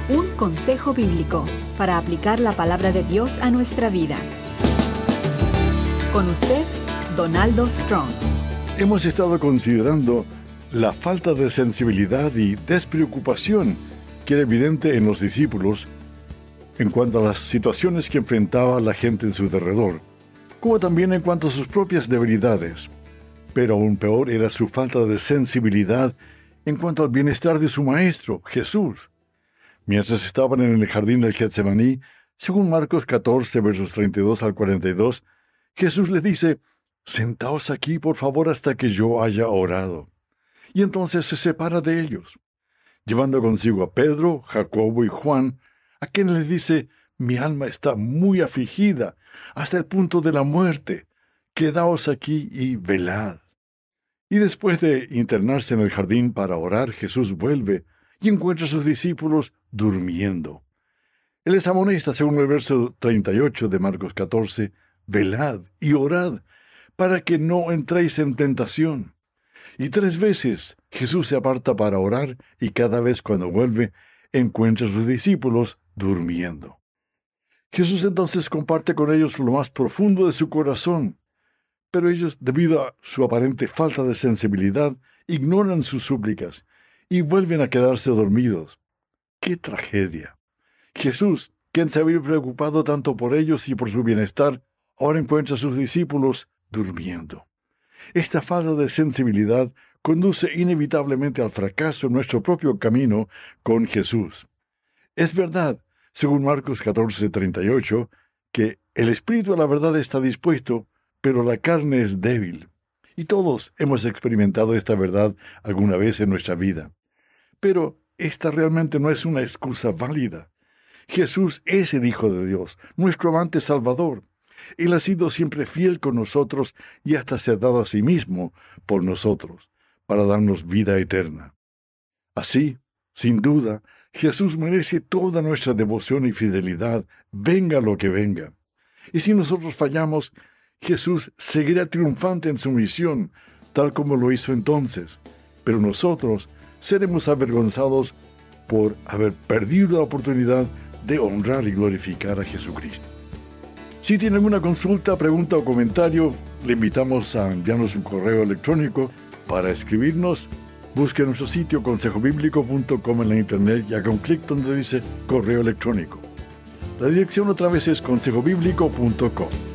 Un consejo bíblico para aplicar la palabra de Dios a nuestra vida. Con usted, Donaldo Strong. Hemos estado considerando la falta de sensibilidad y despreocupación que era evidente en los discípulos en cuanto a las situaciones que enfrentaba la gente en su derredor, como también en cuanto a sus propias debilidades. Pero aún peor era su falta de sensibilidad en cuanto al bienestar de su Maestro, Jesús. Mientras estaban en el jardín del Getsemaní, según Marcos 14, versos 32 al 42, Jesús les dice: «Sentaos aquí, por favor, hasta que yo haya orado». Y entonces se separa de ellos, llevando consigo a Pedro, Jacobo y Juan, a quienes les dice: «Mi alma está muy afligida, hasta el punto de la muerte. Quedaos aquí y velad». Y después de internarse en el jardín para orar, Jesús vuelve y encuentra a sus discípulos durmiendo. Él les amonesta, según el verso 38 de Marcos 14, «Velad y orad, para que no entréis en tentación». Y 3 veces Jesús se aparta para orar, y cada vez cuando vuelve, encuentra a sus discípulos durmiendo. Jesús entonces comparte con ellos lo más profundo de su corazón, pero ellos, debido a su aparente falta de sensibilidad, ignoran sus súplicas y vuelven a quedarse dormidos. ¡Qué tragedia! Jesús, quien se había preocupado tanto por ellos y por su bienestar, ahora encuentra a sus discípulos durmiendo. Esta falta de sensibilidad conduce inevitablemente al fracaso en nuestro propio camino con Jesús. Es verdad, según Marcos 14:38, que el espíritu a la verdad está dispuesto, pero la carne es débil. Y todos hemos experimentado esta verdad alguna vez en nuestra vida. Pero esta realmente no es una excusa válida. Jesús es el Hijo de Dios, nuestro amante Salvador. Él ha sido siempre fiel con nosotros y hasta se ha dado a sí mismo por nosotros, para darnos vida eterna. Así, sin duda, Jesús merece toda nuestra devoción y fidelidad, venga lo que venga. Y si nosotros fallamos, Jesús seguirá triunfante en su misión, tal como lo hizo entonces. Pero nosotros seremos avergonzados por haber perdido la oportunidad de honrar y glorificar a Jesucristo. Si tiene alguna consulta, pregunta o comentario, le invitamos a enviarnos un correo electrónico. Para escribirnos, busque nuestro sitio consejobiblico.com en la internet y haga un clic donde dice correo electrónico. La dirección otra vez es consejobiblico.com.